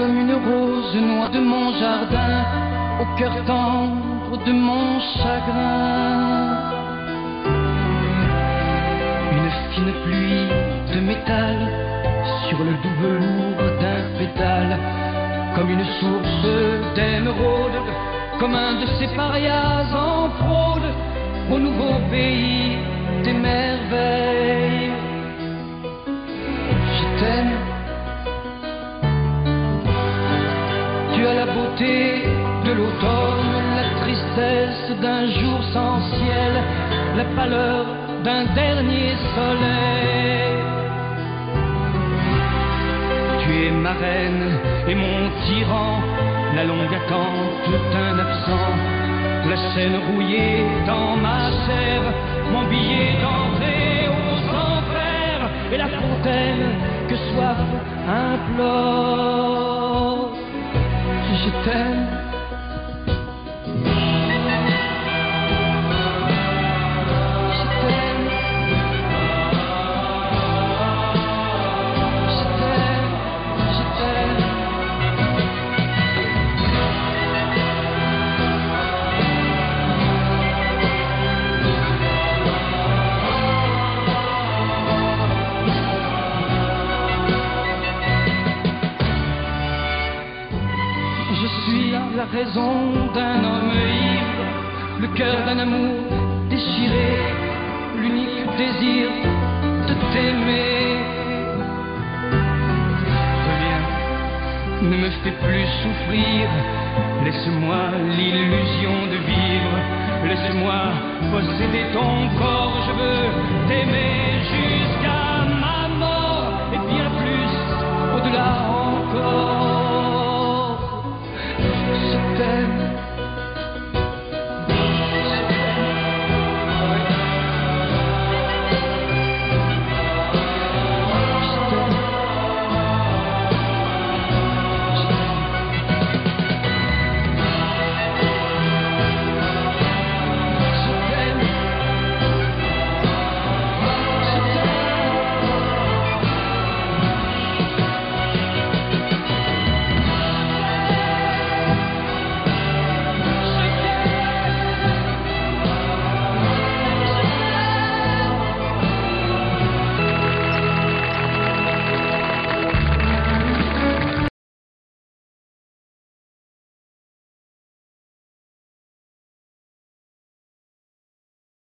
comme une rose noie de mon jardin, au cœur tendre de mon chagrin. Une fine pluie de métal sur le doux velours d'un pétale, comme une source d'émeraude, comme un de ces parias en fraude au nouveau pays des merveilles. Je t'aime. Tu as la beauté de l'automne, la tristesse d'un jour sans ciel, la pâleur d'un dernier soleil. Tu es ma reine et mon tyran, la longue attente d'un absent, la scène rouillée dans ma chair, mon billet d'entrée aux enfers, et la fontaine que soif implore. Je t'aime. Je suis la raison d'un homme ivre, le cœur d'un amour déchiré, l'unique désir de t'aimer. Reviens, ne me fais plus souffrir, laisse-moi l'illusion de vivre, laisse-moi posséder ton corps, je veux t'aimer jusqu'à